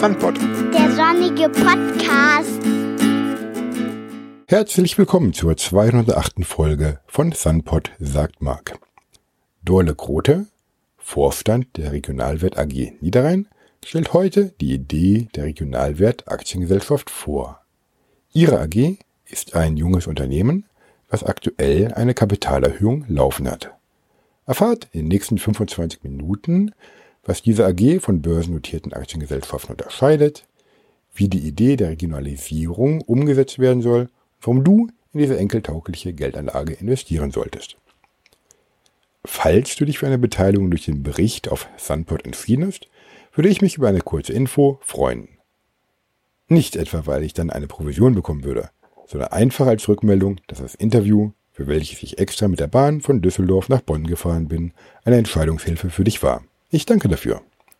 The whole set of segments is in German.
Sunpod. Der sonnige Podcast. Herzlich willkommen zur 208. Folge von Sunpod sagt Marc. Dorle Grote, Vorstand der Regionalwert AG Niederrhein, stellt heute die Idee der Regionalwert Aktiengesellschaft vor. Ihre AG ist ein junges Unternehmen, was aktuell eine Kapitalerhöhung laufen hat. Erfahrt in den nächsten 25 Minuten, was diese AG von börsennotierten Aktiengesellschaften unterscheidet, wie die Idee der Regionalisierung umgesetzt werden soll und warum du in diese enkeltaugliche Geldanlage investieren solltest. Falls du dich für eine Beteiligung durch den Bericht auf Sunpod entschieden hast, würde ich mich über eine kurze Info freuen. Nicht etwa, weil ich dann eine Provision bekommen würde, sondern einfach als Rückmeldung, dass das Interview, für welches ich extra mit der Bahn von Düsseldorf nach Bonn gefahren bin, eine Entscheidungshilfe für dich war. Ich danke dafür.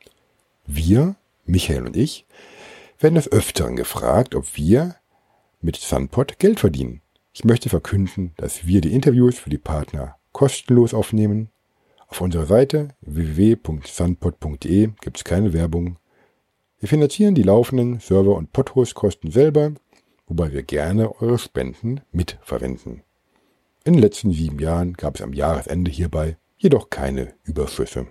Wir, Michael und ich, werden des Öfteren gefragt, ob wir mit Sunpod Geld verdienen. Ich möchte verkünden, dass wir die Interviews für die Partner kostenlos aufnehmen. Auf unserer Seite www.sunpod.de gibt es keine Werbung. Wir finanzieren die laufenden Server- und Podhost-Kosten selber, wobei wir gerne eure Spenden mitverwenden. In den letzten 7 Jahren gab es am Jahresende hierbei jedoch keine Überschüsse.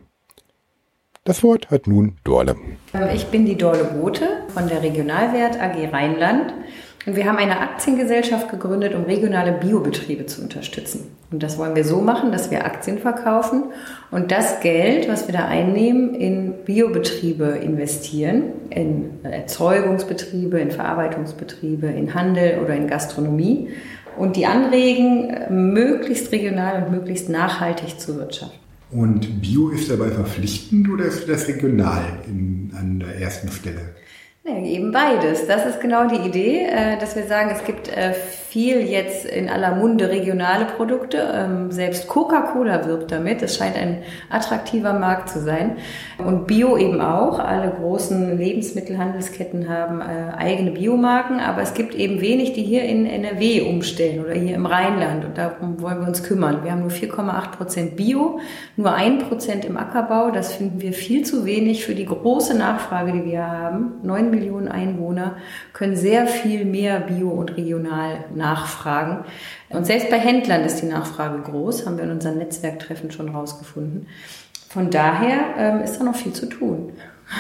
Das Wort hat nun Dorle. Ich bin die Dorle Grote von der Regionalwert AG Rheinland und wir haben eine Aktiengesellschaft gegründet, um regionale Biobetriebe zu unterstützen. Und das wollen wir so machen, dass wir Aktien verkaufen und das Geld, was wir da einnehmen, in Biobetriebe investieren, in Erzeugungsbetriebe, in Verarbeitungsbetriebe, in Handel oder in Gastronomie und die anregen, möglichst regional und möglichst nachhaltig zu wirtschaften. Und Bio ist dabei verpflichtend oder ist das regional an der ersten Stelle? Ja, eben beides. Das ist genau die Idee, dass wir sagen, es gibt viel jetzt in aller Munde regionale Produkte. Selbst Coca-Cola wirbt damit. Es scheint ein attraktiver Markt zu sein. Und Bio eben auch. Alle großen Lebensmittelhandelsketten haben eigene Biomarken. Aber es gibt eben wenig, die hier in NRW umstellen oder hier im Rheinland. Und darum wollen wir uns kümmern. Wir haben nur 4,8% Bio, nur 1% im Ackerbau. Das finden wir viel zu wenig für die große Nachfrage, die wir haben. 9 Millionen Einwohner können sehr viel mehr Bio und regional nachfragen. Und selbst bei Händlern ist die Nachfrage groß, haben wir in unseren Netzwerktreffen schon rausgefunden. Von daher ist da noch viel zu tun.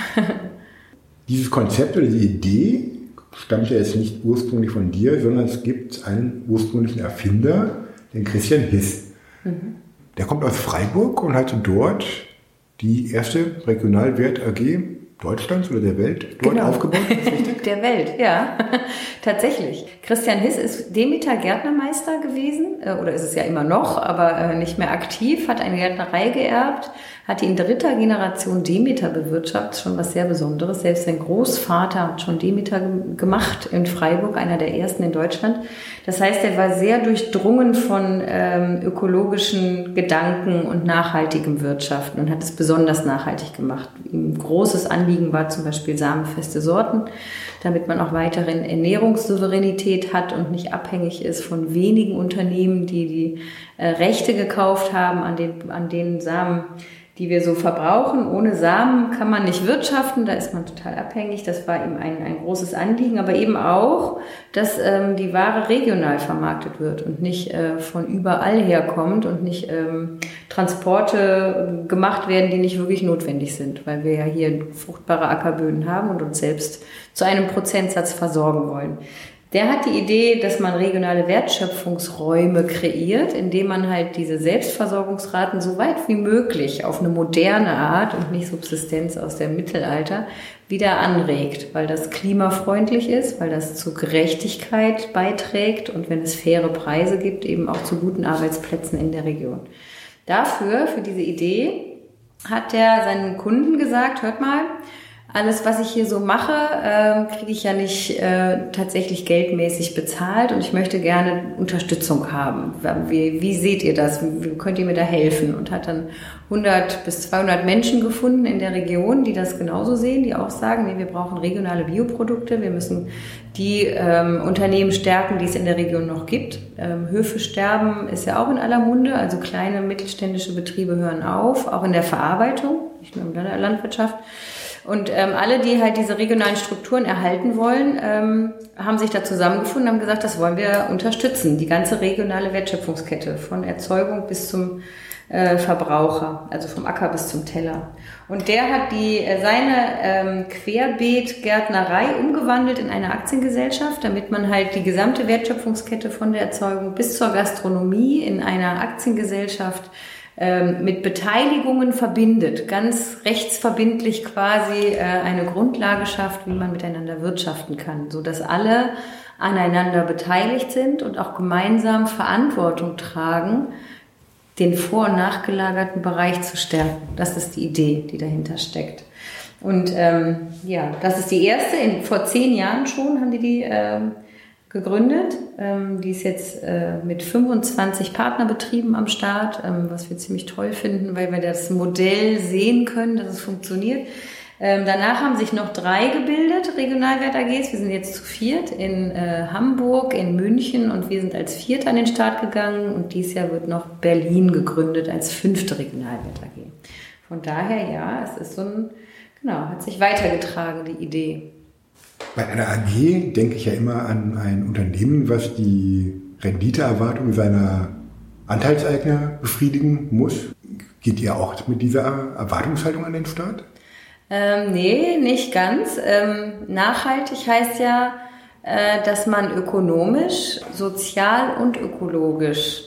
Dieses Konzept oder die Idee stammt ja jetzt nicht ursprünglich von dir, sondern es gibt einen ursprünglichen Erfinder, den Christian Hiss. Mhm. Der kommt aus Freiburg und hat dort die erste Regionalwert AG Deutschlands oder der Welt dort aufgebaut? Ist richtig? Der Welt, ja. Tatsächlich. Christian Hiss ist Demeter Gärtnermeister gewesen, oder ist es ja immer noch, aber nicht mehr aktiv, hat eine Gärtnerei geerbt, hat die in 3. Generation Demeter bewirtschaftet, schon was sehr Besonderes. Selbst sein Großvater hat schon Demeter gemacht in Freiburg, einer der ersten in Deutschland. Das heißt, er war sehr durchdrungen von ökologischen Gedanken und nachhaltigem Wirtschaften und hat es besonders nachhaltig gemacht. Ihm großes Anliegen war zum Beispiel samenfeste Sorten, damit man auch weiterhin Ernährungssouveränität hat und nicht abhängig ist von wenigen Unternehmen, die Rechte gekauft haben an den Samen, die wir so verbrauchen. Ohne Samen kann man nicht wirtschaften, da ist man total abhängig. Das war ihm ein großes Anliegen, aber eben auch, dass die Ware regional vermarktet wird und nicht von überall herkommt und nicht Transporte gemacht werden, die nicht wirklich notwendig sind, weil wir ja hier fruchtbare Ackerböden haben und uns selbst zu einem Prozentsatz versorgen wollen. Der hat die Idee, dass man regionale Wertschöpfungsräume kreiert, indem man halt diese Selbstversorgungsraten so weit wie möglich auf eine moderne Art und nicht Subsistenz aus dem Mittelalter wieder anregt, weil das klimafreundlich ist, weil das zu Gerechtigkeit beiträgt und wenn es faire Preise gibt, eben auch zu guten Arbeitsplätzen in der Region. Dafür, für diese Idee, hat er seinen Kunden gesagt, hört mal, alles, was ich hier so mache, kriege ich ja nicht tatsächlich geldmäßig bezahlt und ich möchte gerne Unterstützung haben. Wie seht ihr das? Wie könnt ihr mir da helfen? Und hat dann 100 bis 200 Menschen gefunden in der Region, die das genauso sehen, die auch sagen, nee, wir brauchen regionale Bioprodukte, wir müssen die Unternehmen stärken, die es in der Region noch gibt. Höfe sterben ist ja auch in aller Munde, also kleine mittelständische Betriebe hören auf, auch in der Verarbeitung, nicht nur in der Landwirtschaft. Und alle, die halt diese regionalen Strukturen erhalten wollen, haben sich da zusammengefunden und haben gesagt, das wollen wir unterstützen. Die ganze regionale Wertschöpfungskette von Erzeugung bis zum Verbraucher, also vom Acker bis zum Teller. Und der hat seine Querbeet-Gärtnerei umgewandelt in eine Aktiengesellschaft, damit man halt die gesamte Wertschöpfungskette von der Erzeugung bis zur Gastronomie in einer Aktiengesellschaft mit Beteiligungen verbindet, ganz rechtsverbindlich quasi eine Grundlage schafft, wie man miteinander wirtschaften kann, so dass alle aneinander beteiligt sind und auch gemeinsam Verantwortung tragen, den vor- und nachgelagerten Bereich zu stärken. Das ist die Idee, die dahinter steckt. Und das ist die erste. Vor 10 Jahren schon haben die gegründet. Die ist jetzt mit 25 Partnerbetrieben am Start, was wir ziemlich toll finden, weil wir das Modell sehen können, dass es funktioniert. Danach haben sich noch 3 gebildet, Regionalwert AGs. Wir sind jetzt zu 4 in Hamburg, in München und wir sind als 4. an den Start gegangen. Und dieses Jahr wird noch Berlin gegründet als 5. Regionalwert AG. Von daher, ja, es ist hat sich weitergetragen, die Idee. Bei einer AG denke ich ja immer an ein Unternehmen, was die Renditeerwartung seiner Anteilseigner befriedigen muss. Geht ihr auch mit dieser Erwartungshaltung an den Start? Nee, nicht ganz. Nachhaltig heißt ja, dass man ökonomisch, sozial und ökologisch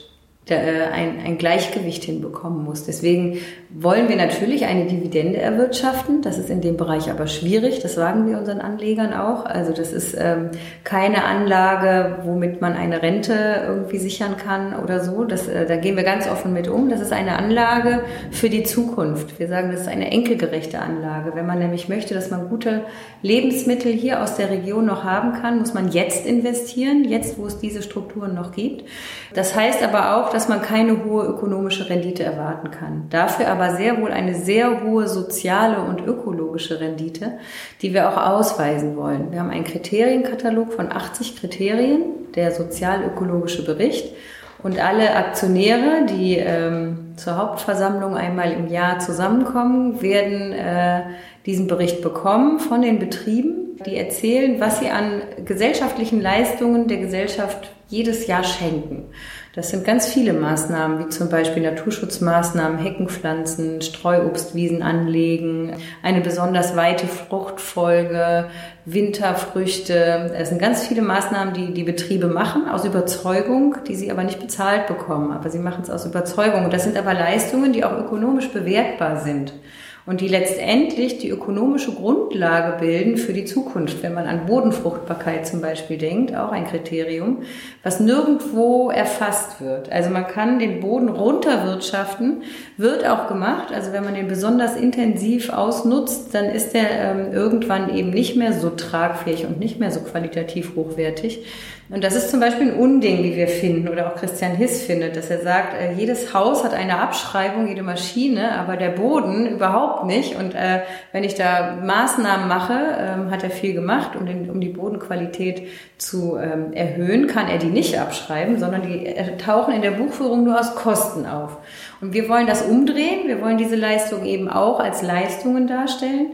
ein Gleichgewicht hinbekommen muss. Deswegen wollen wir natürlich eine Dividende erwirtschaften. Das ist in dem Bereich aber schwierig. Das sagen wir unseren Anlegern auch. Also das ist keine Anlage, womit man eine Rente irgendwie sichern kann oder so. Da gehen wir ganz offen mit um. Das ist eine Anlage für die Zukunft. Wir sagen, das ist eine enkelgerechte Anlage. Wenn man nämlich möchte, dass man gute Lebensmittel hier aus der Region noch haben kann, muss man jetzt investieren, jetzt wo es diese Strukturen noch gibt. Das heißt aber auch, dass man keine hohe ökonomische Rendite erwarten kann. Dafür aber sehr wohl eine sehr hohe soziale und ökologische Rendite, die wir auch ausweisen wollen. Wir haben einen Kriterienkatalog von 80 Kriterien, der sozial-ökologische Bericht. Und alle Aktionäre, die zur Hauptversammlung einmal im Jahr zusammenkommen, werden diesen Bericht bekommen von den Betrieben, die erzählen, was sie an gesellschaftlichen Leistungen der Gesellschaft jedes Jahr schenken. Das sind ganz viele Maßnahmen, wie zum Beispiel Naturschutzmaßnahmen, Heckenpflanzen, Streuobstwiesen anlegen, eine besonders weite Fruchtfolge, Winterfrüchte. Es sind ganz viele Maßnahmen, die die Betriebe machen, aus Überzeugung, die sie aber nicht bezahlt bekommen. Aber sie machen es aus Überzeugung. Und das sind aber Leistungen, die auch ökonomisch bewertbar sind. Und die letztendlich die ökonomische Grundlage bilden für die Zukunft. Wenn man an Bodenfruchtbarkeit zum Beispiel denkt, auch ein Kriterium, was nirgendwo erfasst wird. Also man kann den Boden runterwirtschaften, wird auch gemacht. Also wenn man den besonders intensiv ausnutzt, dann ist der irgendwann eben nicht mehr so tragfähig und nicht mehr so qualitativ hochwertig. Und das ist zum Beispiel ein Unding, wie wir finden, oder auch Christian Hiss findet, dass er sagt, jedes Haus hat eine Abschreibung, jede Maschine, aber der Boden überhaupt nicht. Und wenn ich da Maßnahmen mache, hat er viel gemacht, um die Bodenqualität zu erhöhen, kann er die nicht abschreiben, sondern die tauchen in der Buchführung nur aus Kosten auf. Und wir wollen das umdrehen, wir wollen diese Leistung eben auch als Leistungen darstellen.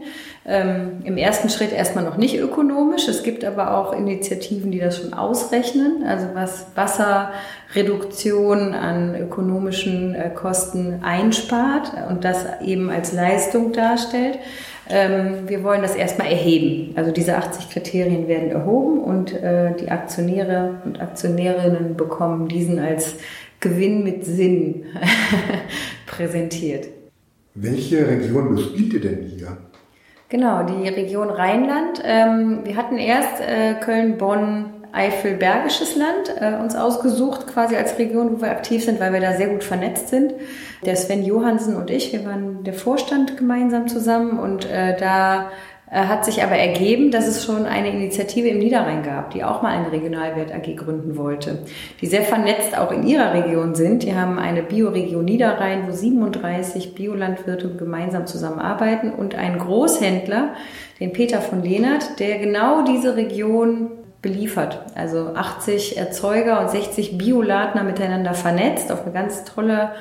Im ersten Schritt erstmal noch nicht ökonomisch. Es gibt aber auch Initiativen, die das schon ausrechnen, also was Wasserreduktion an ökonomischen Kosten einspart und das eben als Leistung darstellt. Wir wollen das erstmal erheben. Also diese 80 Kriterien werden erhoben und die Aktionäre und Aktionärinnen bekommen diesen als Gewinn mit Sinn präsentiert. Welche Region bespielt ihr denn hier? Genau, die Region Rheinland. Wir hatten erst Köln, Bonn, Eifel, Bergisches Land uns ausgesucht, quasi als Region, wo wir aktiv sind, weil wir da sehr gut vernetzt sind. Der Sven Johansen und ich, wir waren der Vorstand gemeinsam zusammen und da hat sich aber ergeben, dass es schon eine Initiative im Niederrhein gab, die auch mal eine Regionalwert AG gründen wollte, die sehr vernetzt auch in ihrer Region sind. Die haben eine Bioregion Niederrhein, wo 37 Biolandwirte gemeinsam zusammenarbeiten und einen Großhändler, den Peter von Lehnert, der genau diese Region beliefert. Also 80 Erzeuger und 60 Bioladner miteinander vernetzt auf eine ganz tolle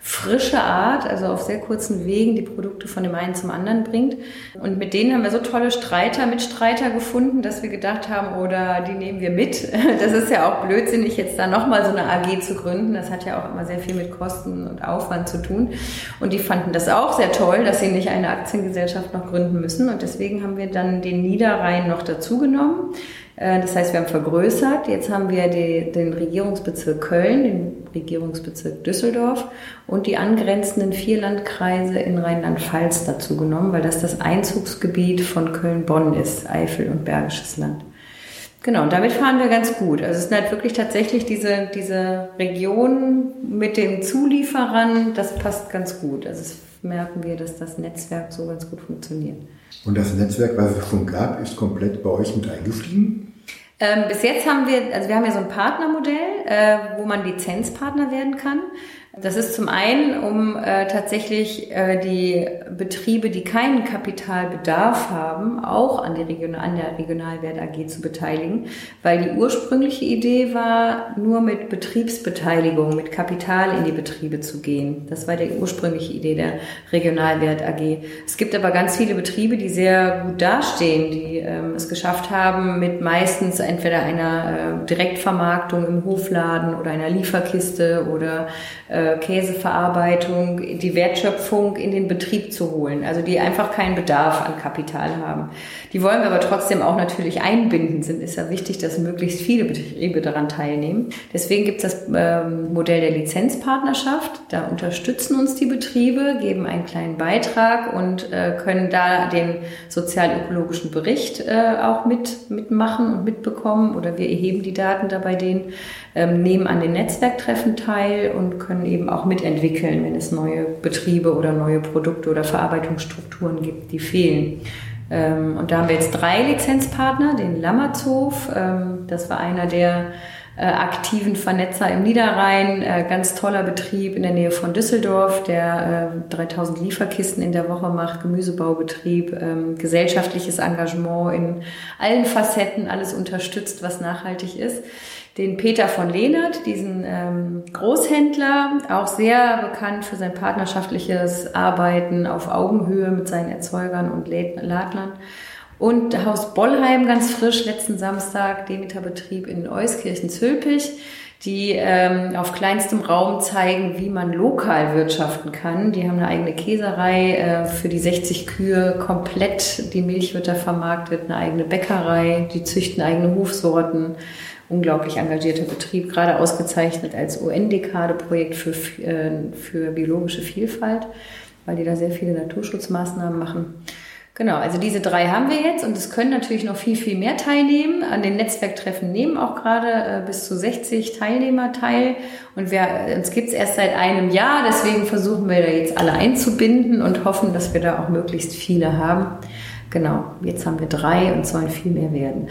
frische Art, also auf sehr kurzen Wegen die Produkte von dem einen zum anderen bringt. Und mit denen haben wir so tolle Mitstreiter gefunden, dass wir gedacht haben, oder die nehmen wir mit. Das ist ja auch blödsinnig, jetzt da nochmal so eine AG zu gründen. Das hat ja auch immer sehr viel mit Kosten und Aufwand zu tun. Und die fanden das auch sehr toll, dass sie nicht eine Aktiengesellschaft noch gründen müssen. Und deswegen haben wir dann den Niederrhein noch dazu genommen. Das heißt, wir haben vergrößert. Jetzt haben wir den Regierungsbezirk Köln, den Regierungsbezirk Düsseldorf und die angrenzenden 4 Landkreise in Rheinland-Pfalz dazu genommen, weil das Einzugsgebiet von Köln-Bonn ist, Eifel und Bergisches Land. Genau, und damit fahren wir ganz gut. Also es sind halt wirklich tatsächlich diese Region mit den Zulieferern, das passt ganz gut. Also das merken wir, dass das Netzwerk so ganz gut funktioniert. Und das Netzwerk, was es schon gab, ist komplett bei euch mit eingestiegen? Bis jetzt haben wir ja so ein Partnermodell, wo man Lizenzpartner werden kann. Das ist zum einen, um tatsächlich die Betriebe, die keinen Kapitalbedarf haben, auch an der Regionalwert AG zu beteiligen, weil die ursprüngliche Idee war, nur mit Betriebsbeteiligung, mit Kapital in die Betriebe zu gehen. Das war die ursprüngliche Idee der Regionalwert AG. Es gibt aber ganz viele Betriebe, die sehr gut dastehen, die es geschafft haben, mit meistens entweder einer Direktvermarktung im Hofladen oder einer Lieferkiste oder Käseverarbeitung, die Wertschöpfung in den Betrieb zu holen. Also die einfach keinen Bedarf an Kapital haben. Die wollen wir aber trotzdem auch natürlich einbinden. Ist ja wichtig, dass möglichst viele Betriebe daran teilnehmen. Deswegen gibt es das Modell der Lizenzpartnerschaft. Da unterstützen uns die Betriebe, geben einen kleinen Beitrag und können da den sozial-ökologischen Bericht auch mitmachen und mitbekommen. Oder wir erheben die Daten da bei denen, nehmen an den Netzwerktreffen teil und können eben auch mitentwickeln, wenn es neue Betriebe oder neue Produkte oder Verarbeitungsstrukturen gibt, die fehlen. Und da haben wir jetzt 3 Lizenzpartner, den Lammertshof, das war einer der aktiven Vernetzer im Niederrhein, ganz toller Betrieb in der Nähe von Düsseldorf, der 3000 Lieferkisten in der Woche macht, Gemüsebaubetrieb, gesellschaftliches Engagement in allen Facetten, alles unterstützt, was nachhaltig ist. Den Peter von Lehnert, diesen Großhändler, auch sehr bekannt für sein partnerschaftliches Arbeiten auf Augenhöhe mit seinen Erzeugern und Ladlern. Und Haus Bollheim, ganz frisch, letzten Samstag, Demeterbetrieb in Euskirchen-Zülpich, die auf kleinstem Raum zeigen, wie man lokal wirtschaften kann. Die haben eine eigene Käserei für die 60 Kühe, komplett die Milch wird da vermarktet, eine eigene Bäckerei, die züchten eigene Hofsorten. Unglaublich engagierter Betrieb, gerade ausgezeichnet als UN-Dekade-Projekt für biologische Vielfalt, weil die da sehr viele Naturschutzmaßnahmen machen. Genau, also diese 3 haben wir jetzt und es können natürlich noch viel, viel mehr teilnehmen. An den Netzwerktreffen nehmen auch gerade bis zu 60 Teilnehmer teil und uns gibt es erst seit einem Jahr, deswegen versuchen wir da jetzt alle einzubinden und hoffen, dass wir da auch möglichst viele haben. Genau, jetzt haben wir 3 und sollen viel mehr werden.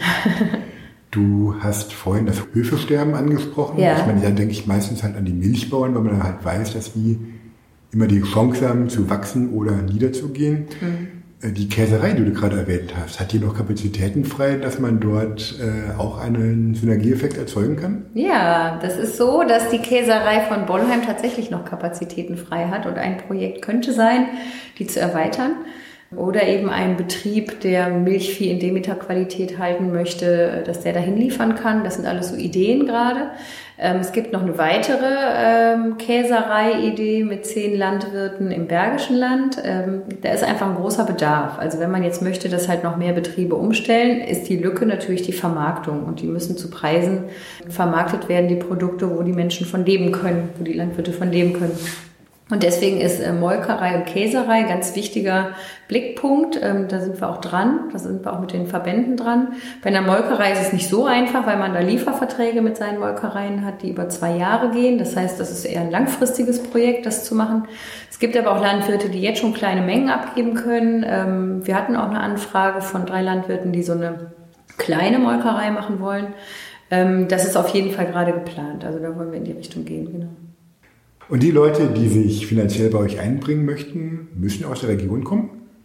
Du hast vorhin das Höfesterben angesprochen. Ja. Ich meine, da denke ich meistens halt an die Milchbauern, weil man dann halt weiß, dass die immer die Chance haben, zu wachsen oder niederzugehen. Mhm. Die Käserei, die du gerade erwähnt hast, hat die noch Kapazitäten frei, dass man dort auch einen Synergieeffekt erzeugen kann? Ja, das ist so, dass die Käserei von Bollheim tatsächlich noch Kapazitäten frei hat und ein Projekt könnte sein, die zu erweitern. Oder eben ein Betrieb, der Milchvieh in Demeter-Qualität halten möchte, dass der dahin liefern kann. Das sind alles so Ideen gerade. Es gibt noch eine weitere Käserei-Idee mit 10 Landwirten im Bergischen Land. Da ist einfach ein großer Bedarf. Also wenn man jetzt möchte, dass halt noch mehr Betriebe umstellen, ist die Lücke natürlich die Vermarktung. Und die müssen zu Preisen vermarktet werden, die Produkte, wo die Menschen von leben können, wo die Landwirte von leben können. Und deswegen ist Molkerei und Käserei ein ganz wichtiger Blickpunkt. Da sind wir auch dran, da sind wir auch mit den Verbänden dran. Bei einer Molkerei ist es nicht so einfach, weil man da Lieferverträge mit seinen Molkereien hat, die über 2 Jahre gehen. Das heißt, das ist eher ein langfristiges Projekt, das zu machen. Es gibt aber auch Landwirte, die jetzt schon kleine Mengen abgeben können. Wir hatten auch eine Anfrage von 3 Landwirten, die so eine kleine Molkerei machen wollen. Das ist auf jeden Fall gerade geplant. Also da wollen wir in die Richtung gehen, genau. Und die Leute, die sich finanziell bei euch einbringen möchten, müssen aus der Region kommen?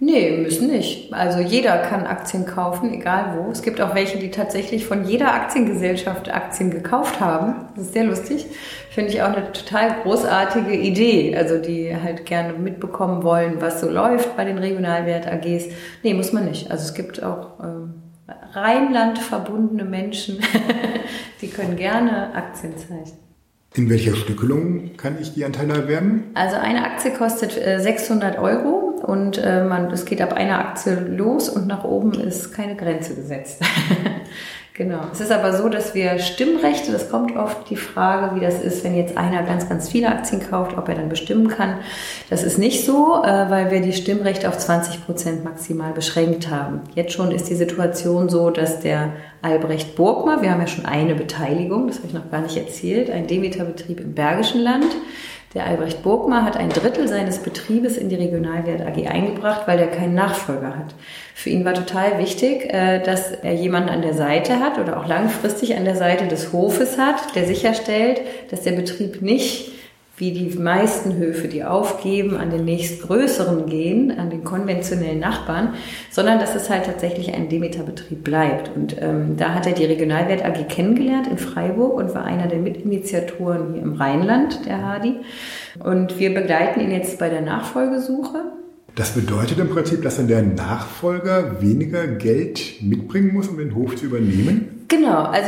Nee, müssen nicht. Also jeder kann Aktien kaufen, egal wo. Es gibt auch welche, die tatsächlich von jeder Aktiengesellschaft Aktien gekauft haben. Das ist sehr lustig. Finde ich auch eine total großartige Idee. Also die halt gerne mitbekommen wollen, was so läuft bei den Regionalwert-AGs. Nee, muss man nicht. Also es gibt auch Rheinland verbundene Menschen, die können gerne Aktien zeichnen. In welcher Stückelung kann ich die Anteile erwerben? Also eine Aktie kostet 600 € und es geht ab einer Aktie los und nach oben ist keine Grenze gesetzt. Genau. Es ist aber so, dass wir Stimmrechte, das kommt oft die Frage, wie das ist, wenn jetzt einer ganz, ganz viele Aktien kauft, ob er dann bestimmen kann. Das ist nicht so, weil wir die Stimmrechte auf 20% maximal beschränkt haben. Jetzt schon ist die Situation so, dass der Albrecht Burgma, wir haben ja schon eine Beteiligung, das habe ich noch gar nicht erzählt, ein Demeter-Betrieb im Bergischen Land. Der Albrecht Burgma hat 1/3 seines Betriebes in die Regionalwert AG eingebracht, weil er keinen Nachfolger hat. Für ihn war total wichtig, dass er jemanden an der Seite hat oder auch langfristig an der Seite des Hofes hat, der sicherstellt, dass der Betrieb nicht wie die meisten Höfe, die aufgeben, an den nächstgrößeren gehen, an den konventionellen Nachbarn, sondern dass es halt tatsächlich ein Demeter-Betrieb bleibt. Und da hat er die Regionalwert AG kennengelernt in Freiburg und war einer der Mitinitiatoren hier im Rheinland, der Hardy. Und wir begleiten ihn jetzt bei der Nachfolgesuche. Das bedeutet im Prinzip, dass dann der Nachfolger weniger Geld mitbringen muss, um den Hof zu übernehmen? Genau, also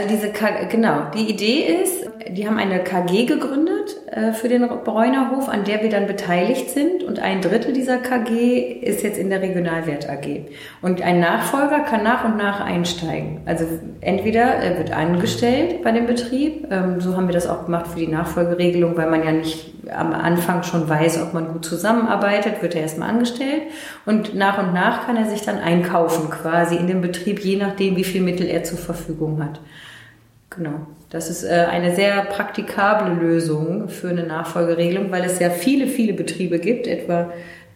die Idee ist, die haben eine KG gegründet für den Bräunerhof, an der wir dann beteiligt sind und 1/3 dieser KG ist jetzt in der Regionalwert AG. Und ein Nachfolger kann nach und nach einsteigen. Also entweder er wird angestellt bei dem Betrieb, so haben wir das auch gemacht für die Nachfolgeregelung, weil man ja nicht am Anfang schon weiß, ob man gut zusammenarbeitet, wird er erstmal angestellt und nach kann er sich dann einkaufen quasi in dem Betrieb, je nachdem, wie viel Mittel er zur Verfügung hat. Genau. Das ist eine sehr praktikable Lösung für eine Nachfolgeregelung, weil es ja viele, viele Betriebe gibt. Etwa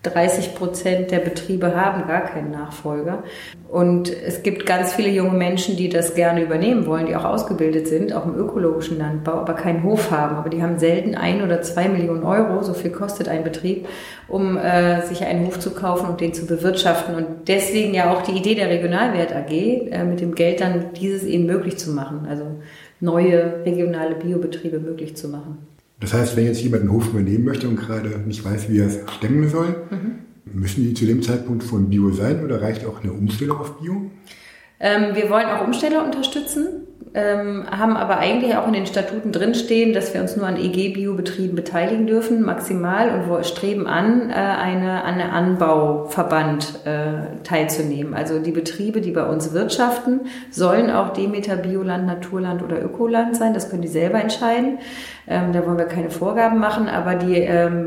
30% der Betriebe haben gar keinen Nachfolger. Und es gibt ganz viele junge Menschen, die das gerne übernehmen wollen, die auch ausgebildet sind, auch im ökologischen Landbau, aber keinen Hof haben. Aber die haben selten 1 oder 2 Millionen Euro, so viel kostet ein Betrieb, um sich einen Hof zu kaufen und den zu bewirtschaften. Und deswegen ja auch die Idee der Regionalwert AG, mit dem Geld dann dieses eben möglich zu machen. Also neue regionale Biobetriebe möglich zu machen. Das heißt, wenn jetzt jemand einen Hof übernehmen möchte und gerade nicht weiß, wie er es stemmen soll, müssen die zu dem Zeitpunkt von Bio sein oder reicht auch eine Umstellung auf Bio? Wir wollen auch Umsteller unterstützen, haben aber eigentlich auch in den Statuten drinstehen, dass wir uns nur an EG-Biobetrieben beteiligen dürfen, maximal, und wir streben an, an einen Anbauverband teilzunehmen. Also die Betriebe, die bei uns wirtschaften, sollen auch Demeter, Bioland, Naturland oder Ökoland sein. Das können die selber entscheiden. Da wollen wir keine Vorgaben machen, aber die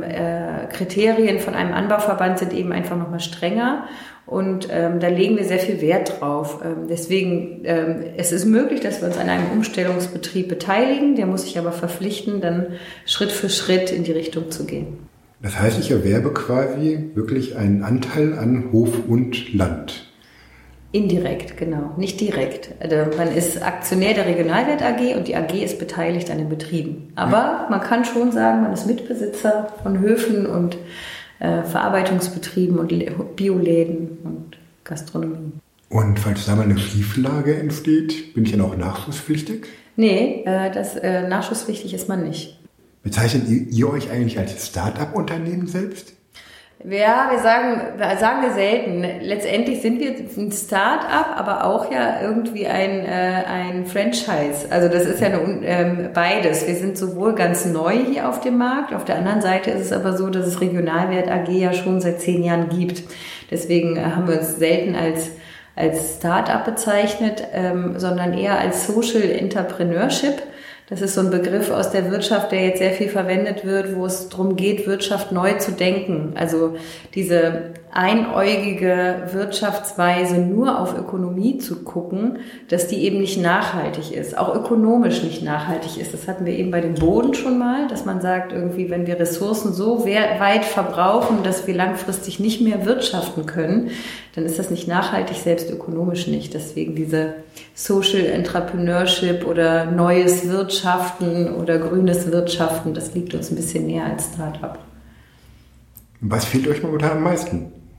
Kriterien von einem Anbauverband sind eben einfach nochmal strenger. Und da legen wir sehr viel Wert drauf. Deswegen, es ist möglich, dass wir uns an einem Umstellungsbetrieb beteiligen. Der muss sich aber verpflichten, dann Schritt für Schritt in die Richtung zu gehen. Das heißt, ich erwerbe quasi wirklich einen Anteil an Hof und Land. Indirekt, genau, nicht direkt. Also man ist Aktionär der Regionalwert AG und die AG ist beteiligt an den Betrieben. Aber man kann schon sagen, man ist Mitbesitzer von Höfen und Verarbeitungsbetrieben und Bioläden und Gastronomie. Und falls da mal eine Schieflage entsteht, bin ich dann auch nachschusspflichtig? Nee, nachschusspflichtig ist man nicht. Bezeichnet ihr euch eigentlich als Start-up-Unternehmen selbst? Ja, sagen wir selten. Letztendlich sind wir ein Start-up, aber auch ja irgendwie ein Franchise. Also das ist ja beides. Wir sind sowohl ganz neu hier auf dem Markt, auf der anderen Seite ist es aber so, dass es Regionalwert AG ja schon seit 10 Jahren gibt. Deswegen haben wir uns selten als Start-up bezeichnet, sondern eher als Social Entrepreneurship. Das ist so ein Begriff aus der Wirtschaft, der jetzt sehr viel verwendet wird, wo es darum geht, Wirtschaft neu zu denken. Also diese einäugige Wirtschaftsweise nur auf Ökonomie zu gucken, dass die eben nicht nachhaltig ist, auch ökonomisch nicht nachhaltig ist. Das hatten wir eben bei dem Boden schon mal, dass man sagt, irgendwie, wenn wir Ressourcen so weit verbrauchen, dass wir langfristig nicht mehr wirtschaften können, dann ist das nicht nachhaltig, selbst ökonomisch nicht. Deswegen diese Social Entrepreneurship oder neues Wirtschaften oder grünes Wirtschaften, das liegt uns ein bisschen näher als Start-up. Was fehlt euch momentan am meisten?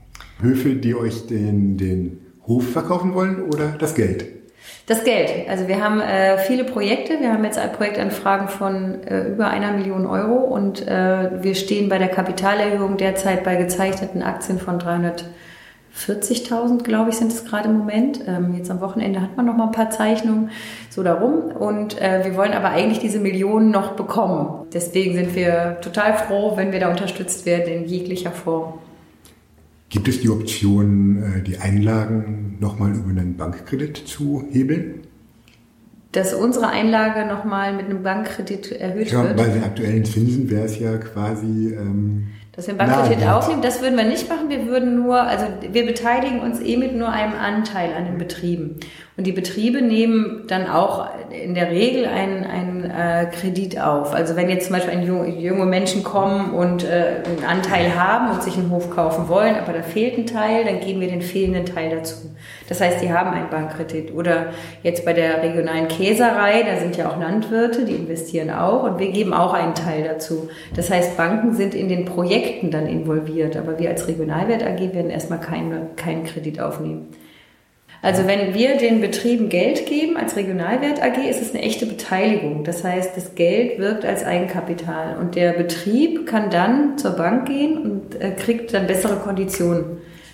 Höfe, die euch den Hof verkaufen wollen oder das Geld? Das Geld. Also wir haben viele Projekte. Wir haben jetzt Projektanfragen von über 1 Million Euro und wir stehen bei der Kapitalerhöhung derzeit bei gezeichneten Aktien von 340.000, glaube ich, sind es gerade im Moment. Jetzt am Wochenende hat man noch mal ein paar Zeichnungen so darum. Und wir wollen aber eigentlich diese Millionen noch bekommen. Deswegen sind wir total froh, wenn wir da unterstützt werden in jeglicher Form. Gibt es die Option, die Einlagen nochmal über einen Bankkredit zu hebeln? Dass unsere Einlage nochmal mit einem Bankkredit erhöht wird? Bei den aktuellen Zinsen wäre es ja quasi... dass wir einen Bankkredit aufnehmen, das würden wir nicht machen. Wir beteiligen uns mit nur einem Anteil an den Betrieben. Und die Betriebe nehmen dann auch in der Regel einen Kredit auf. Also wenn jetzt zum Beispiel junge Menschen kommen und einen Anteil haben und sich einen Hof kaufen wollen, aber da fehlt ein Teil, dann geben wir den fehlenden Teil dazu. Das heißt, die haben einen Bankkredit. Oder jetzt bei der regionalen Käserei, da sind ja auch Landwirte, die investieren auch und wir geben auch einen Teil dazu. Das heißt, Banken sind in den Projekten dann involviert, aber wir als Regionalwert AG werden erstmal keinen Kredit aufnehmen. Also wenn wir den Betrieben Geld geben als Regionalwert AG, ist es eine echte Beteiligung. Das heißt, das Geld wirkt als Eigenkapital und der Betrieb kann dann zur Bank gehen und kriegt dann bessere Konditionen.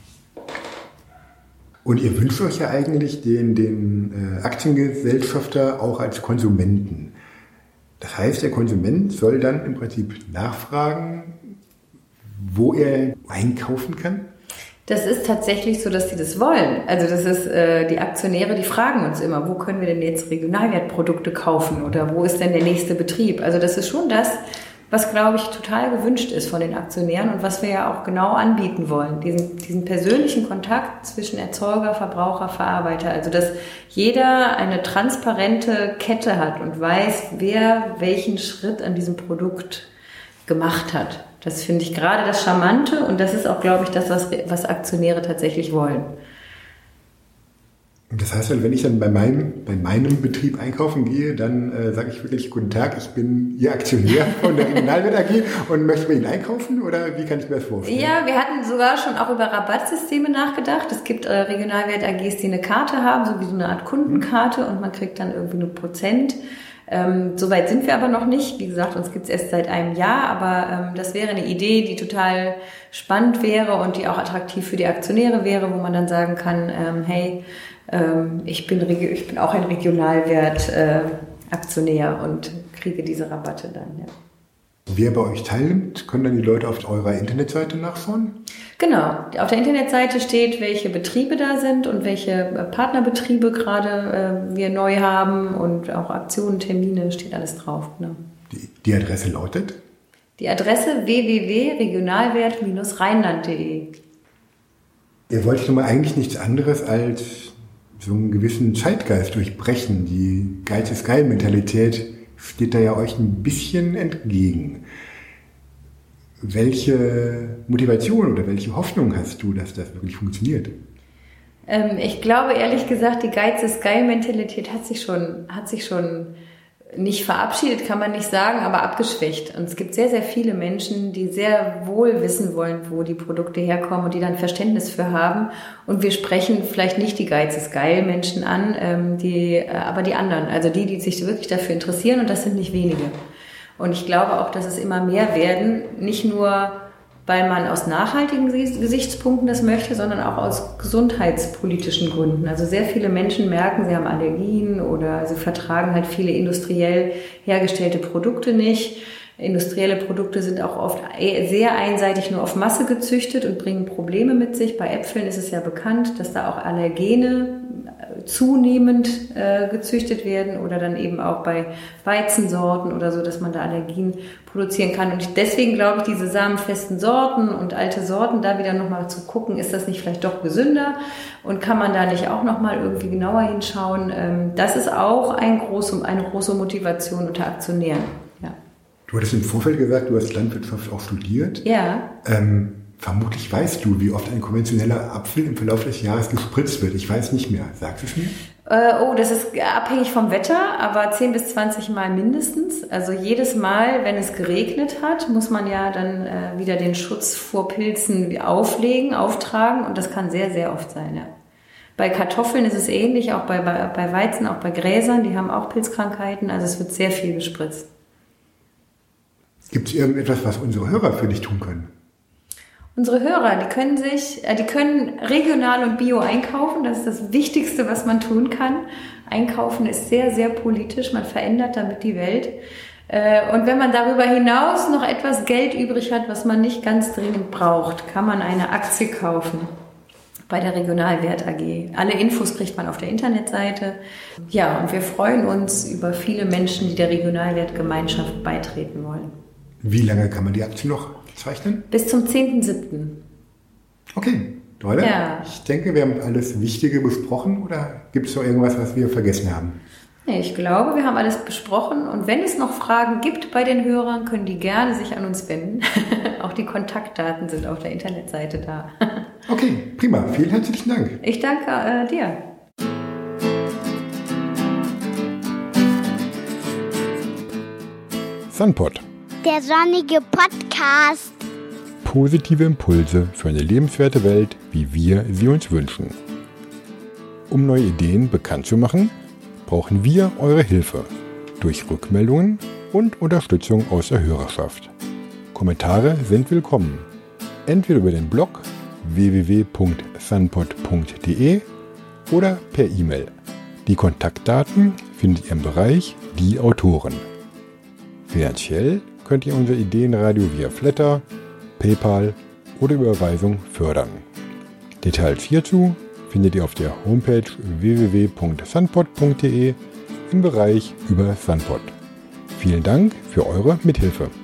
Und ihr wünscht euch ja eigentlich den Aktiengesellschafter auch als Konsumenten. Das heißt, der Konsument soll dann im Prinzip nachfragen, wo er einkaufen kann? Das ist tatsächlich so, dass sie das wollen. Also das ist die Aktionäre, die fragen uns immer, wo können wir denn jetzt Regionalwertprodukte kaufen oder wo ist denn der nächste Betrieb? Also das ist schon das, was, glaube ich, total gewünscht ist von den Aktionären und was wir ja auch genau anbieten wollen. Diesen persönlichen Kontakt zwischen Erzeuger, Verbraucher, Verarbeiter. Also dass jeder eine transparente Kette hat und weiß, wer welchen Schritt an diesem Produkt gemacht hat. Das finde ich gerade das Charmante und das ist auch, glaube ich, das, was Aktionäre tatsächlich wollen. Das heißt, wenn ich dann bei meinem Betrieb einkaufen gehe, dann sage ich wirklich, guten Tag, ich bin Ihr Aktionär von der Regionalwert AG und möchte bei Ihnen einkaufen oder wie kann ich mir das vorstellen? Ja, wir hatten sogar schon auch über Rabattsysteme nachgedacht. Es gibt Regionalwert AGs, die eine Karte haben, so wie so eine Art Kundenkarte und man kriegt dann irgendwie 1%. Soweit sind wir aber noch nicht. Wie gesagt, uns gibt es erst seit einem Jahr, aber das wäre eine Idee, die total spannend wäre und die auch attraktiv für die Aktionäre wäre, wo man dann sagen kann, hey, ich bin auch ein Regionalwert-Aktionär und kriege diese Rabatte dann. Ja. Wer bei euch teilnimmt, können dann die Leute auf eurer Internetseite nachschauen? Genau, auf der Internetseite steht, welche Betriebe da sind und welche Partnerbetriebe gerade wir neu haben und auch Aktionen, Termine, steht alles drauf. Genau. Die Adresse lautet? Die Adresse www.regionalwert-rheinland.de. Ihr wolltet nun mal eigentlich nichts anderes als so einen gewissen Zeitgeist durchbrechen. Die Geiz ist geil Mentalität steht da ja euch ein bisschen entgegen. Welche Motivation oder welche Hoffnung hast du, dass das wirklich funktioniert? Ich glaube ehrlich gesagt, die Geiz ist geil Mentalität hat sich schon nicht verabschiedet, kann man nicht sagen, aber abgeschwächt. Und es gibt sehr, sehr viele Menschen, die sehr wohl wissen wollen, wo die Produkte herkommen und die dann Verständnis für haben. Und wir sprechen vielleicht nicht die Geiz ist geil Menschen an, aber die anderen, also die sich wirklich dafür interessieren und das sind nicht wenige. Und ich glaube auch, dass es immer mehr werden, nicht nur weil man aus nachhaltigen Gesichtspunkten das möchte, sondern auch aus gesundheitspolitischen Gründen. Also sehr viele Menschen merken, sie haben Allergien oder sie vertragen halt viele industriell hergestellte Produkte nicht. Industrielle Produkte sind auch oft sehr einseitig nur auf Masse gezüchtet und bringen Probleme mit sich. Bei Äpfeln ist es ja bekannt, dass da auch Allergene zunehmend gezüchtet werden oder dann eben auch bei Weizensorten oder so, dass man da Allergien produzieren kann. Und deswegen glaube ich, diese samenfesten Sorten und alte Sorten, da wieder nochmal zu gucken, ist das nicht vielleicht doch gesünder und kann man da nicht auch nochmal irgendwie genauer hinschauen. Das ist auch eine große Motivation unter Aktionären. Ja. Du hattest im Vorfeld gesagt, du hast Landwirtschaft auch studiert. Ja. Vermutlich weißt du, wie oft ein konventioneller Apfel im Verlauf des Jahres gespritzt wird. Ich weiß nicht mehr. Sagst du es mir? Das ist abhängig vom Wetter, aber 10 bis 20 Mal mindestens. Also jedes Mal, wenn es geregnet hat, muss man ja dann wieder den Schutz vor Pilzen auftragen und das kann sehr, sehr oft sein, ja. Bei Kartoffeln ist es ähnlich, auch bei Weizen, auch bei Gräsern, die haben auch Pilzkrankheiten, also es wird sehr viel gespritzt. Gibt es irgendetwas, was unsere Hörer für dich tun können? Unsere Hörer, die können regional und bio einkaufen. Das ist das Wichtigste, was man tun kann. Einkaufen ist sehr, sehr politisch. Man verändert damit die Welt. Und wenn man darüber hinaus noch etwas Geld übrig hat, was man nicht ganz dringend braucht, kann man eine Aktie kaufen bei der Regionalwert AG. Alle Infos kriegt man auf der Internetseite. Ja, und wir freuen uns über viele Menschen, die der Regionalwertgemeinschaft beitreten wollen. Wie lange kann man die Aktie noch zeichnen? Bis zum 10.7. Okay, toll. Ja. Ich denke, wir haben alles Wichtige besprochen oder gibt es noch irgendwas, was wir vergessen haben? Nee, ich glaube, wir haben alles besprochen und wenn es noch Fragen gibt bei den Hörern, können die gerne sich an uns wenden. Auch die Kontaktdaten sind auf der Internetseite da. Okay, prima. Vielen herzlichen Dank. Ich danke dir. Sunpod. Der sonnige Podcast. Positive Impulse für eine lebenswerte Welt, wie wir sie uns wünschen. Um neue Ideen bekannt zu machen, brauchen wir eure Hilfe durch Rückmeldungen und Unterstützung aus der Hörerschaft. Kommentare sind willkommen, entweder über den Blog www.sunpod.de oder per E-Mail. Die Kontaktdaten findet ihr im Bereich Die Autoren. Finanziell könnt ihr unser Ideenradio via Flatter, PayPal oder Überweisung fördern. Details hierzu findet ihr auf der Homepage www.sunpod.de im Bereich über Sunpod. Vielen Dank für eure Mithilfe.